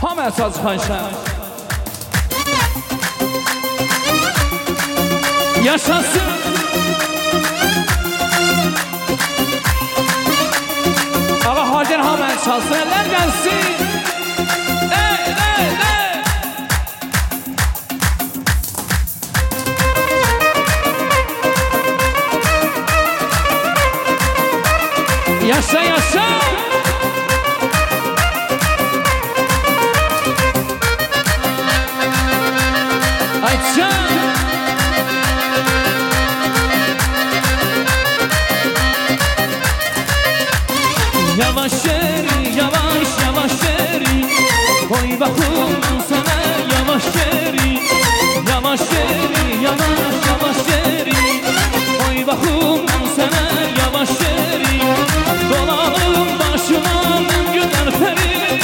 Hamı saz xahişlər. Yaşasın. Ağa Hacer hamı çalsın, eller gelsin. Yaşa yaşa. Ayça. Yavaş yeri, yavaş yavaş yeri. Koy bakım sana yavaş yeri. Yavaş yeri, yavaş yavaş yeri. Koy bakım sana yavaş yeri. Dolalım başıma ben güzel peri.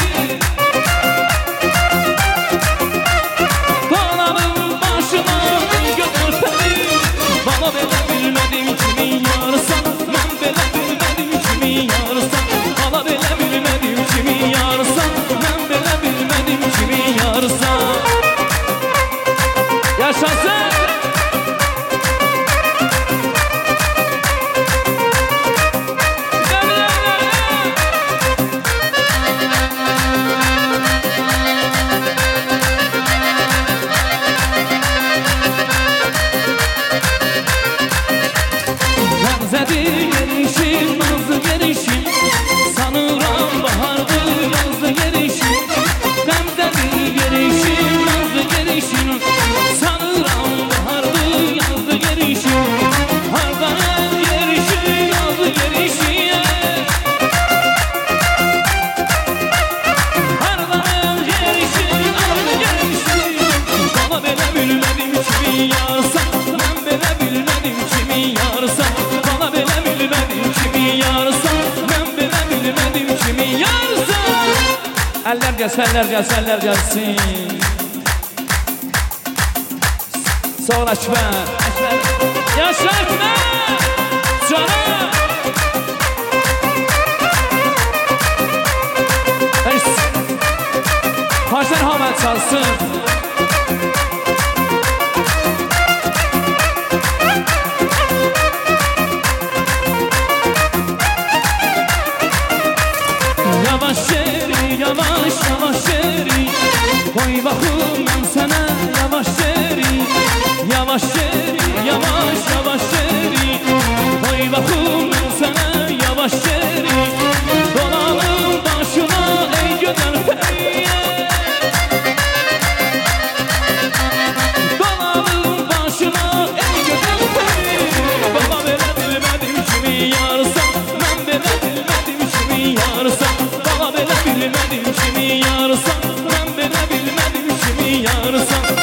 Dolalım başıma ben güzel peri. Bana bile bilmedim kimin yarısan. Ben bile bilmedim kimin yarısan. Bana bile bilmedim kimin yarısan. Ben bile bilmedim kimin yarısan. Yaşasın. Benzedir gelişim, nazlı gelişim. Sanıram bahardı, yazdı gelişim. Benzedir gelişim, nazlı gelişim. Sanıram bahardı, yazdı gelişim. Hardan gelişim, yazdı gelişim. Hardan gelişim, yazdı gelişim. Bana bile bilmedim kimin yarısan. Ben bile bilmedim kimin yarısan. Bana bile bilmedim kimin yarısan. Ben bile bilmedim kimin yarısan. Eller gelsin, eller gelsin, eller gelsin. Sağ ol Ekber. Yaşa Ekber. Canım. Haşer Hamed çalsın. Yavaş yeri, yavaş yavaş yeri. Koy bakım ben sana yavaş yeri. Yavaş yeri, yavaş yavaş yeri. Koy bakım ben sana yavaş yeri. Dolalım başıma ey güzel peri. Dolalım başıma ey güzel peri. Baba bile bilmedim kimin yarısan. Ben bile bilmedim kimin yarısan. Baba bile bilmedim kimin yarısan. Ben bile bilmedim kimin yarısan.